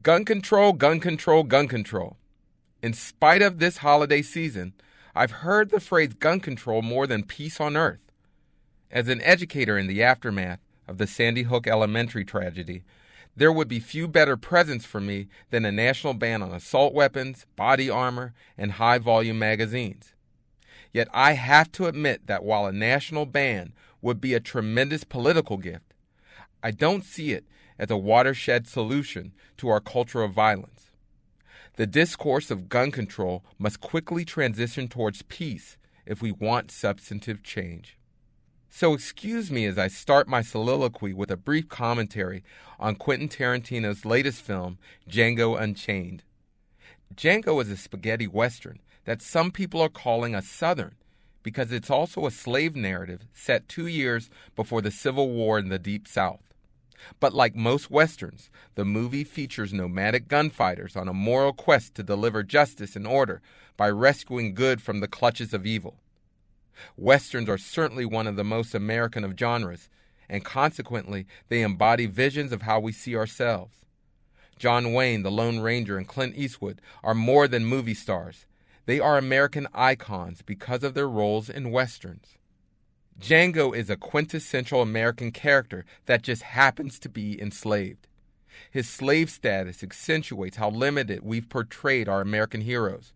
Gun control, gun control, gun control. In spite of this holiday season, I've heard the phrase gun control more than peace on earth. As an educator in the aftermath of the Sandy Hook Elementary tragedy, there would be few better presents for me than a national ban on assault weapons, body armor, and high-volume magazines. Yet I have to admit that while a national ban would be a tremendous political gift, I don't see it as a watershed solution to our culture of violence. The discourse of gun control must quickly transition towards peace if we want substantive change. So excuse me as I start my soliloquy with a brief commentary on Quentin Tarantino's latest film, Django Unchained. Django is a spaghetti western that some people are calling a Southern because it's also a slave narrative set 2 years before the Civil War in the Deep South. But like most westerns, the movie features nomadic gunfighters on a moral quest to deliver justice and order by rescuing good from the clutches of evil. Westerns are certainly one of the most American of genres, and consequently, they embody visions of how we see ourselves. John Wayne, the Lone Ranger, and Clint Eastwood are more than movie stars. They are American icons because of their roles in westerns. Django is a quintessential American character that just happens to be enslaved. His slave status accentuates how limited we've portrayed our American heroes.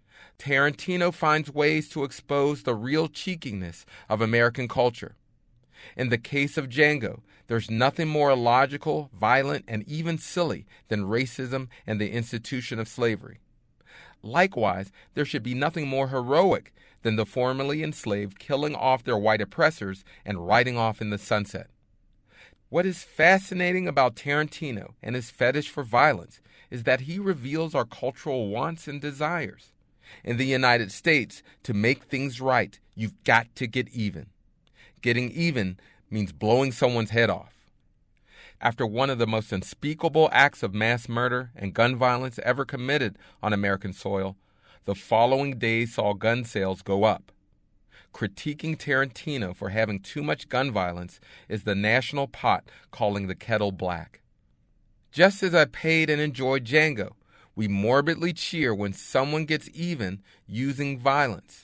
Tarantino finds ways to expose the real cheekiness of American culture. In the case of Django, there's nothing more illogical, violent, and even silly than racism and the institution of slavery. Likewise, there should be nothing more heroic than the formerly enslaved killing off their white oppressors and riding off in the sunset. What is fascinating about Tarantino and his fetish for violence is that he reveals our cultural wants and desires. In the United States, to make things right, you've got to get even. Getting even means blowing someone's head off. After one of the most unspeakable acts of mass murder and gun violence ever committed on American soil, the following day saw gun sales go up. Critiquing Tarantino for having too much gun violence is the national pot calling the kettle black. Just as I paid and enjoyed Django, we morbidly cheer when someone gets even using violence.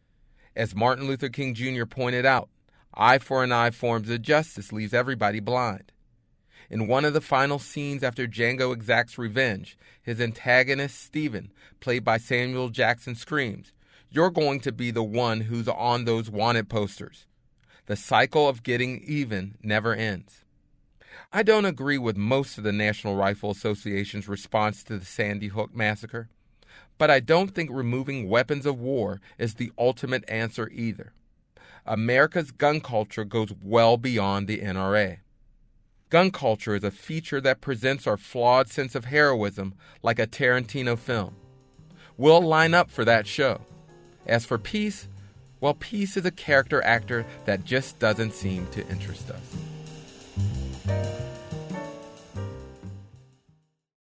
As Martin Luther King Jr. pointed out, eye for an eye forms of justice leaves everybody blind. In one of the final scenes after Django exacts revenge, his antagonist, Stephen, played by Samuel Jackson, screams, "You're going to be the one who's on those wanted posters." The cycle of getting even never ends. I don't agree with most of the National Rifle Association's response to the Sandy Hook massacre, but I don't think removing weapons of war is the ultimate answer either. America's gun culture goes well beyond the NRA. Gun culture is a feature that presents our flawed sense of heroism like a Tarantino film. We'll line up for that show. As for peace, well, peace is a character actor that just doesn't seem to interest us.